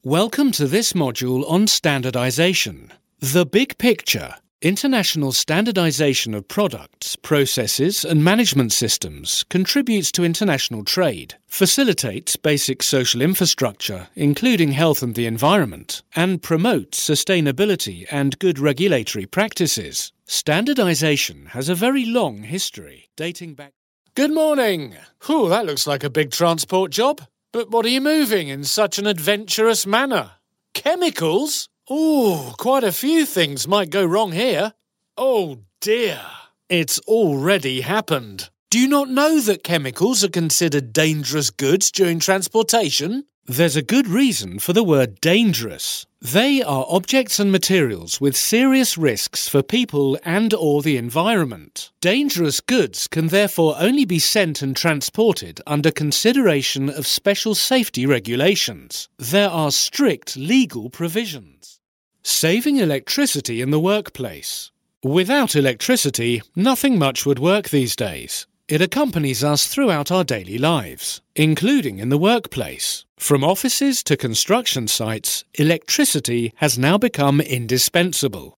Welcome to this module on standardization. The big picture. International standardization of products, processes and management systems contributes to international trade, facilitates basic social infrastructure, including health and the environment, and promotes sustainability and good regulatory practices. Standardization has a very long history, dating back... Good morning! Whew, that looks like a big transport job. But what are you moving in such an adventurous manner? Chemicals? Ooh, quite a few things might go wrong here. Oh dear, it's already happened. Do you not know that chemicals are considered dangerous goods during transportation? There's a good reason for the word dangerous. They are objects and materials with serious risks for people and/or the environment. Dangerous goods can therefore only be sent and transported under consideration of special safety regulations. There are strict legal provisions. Saving electricity in the workplace. Without electricity, nothing much would work these days. It accompanies us throughout our daily lives, including in the workplace. From offices to construction sites, electricity has now become indispensable.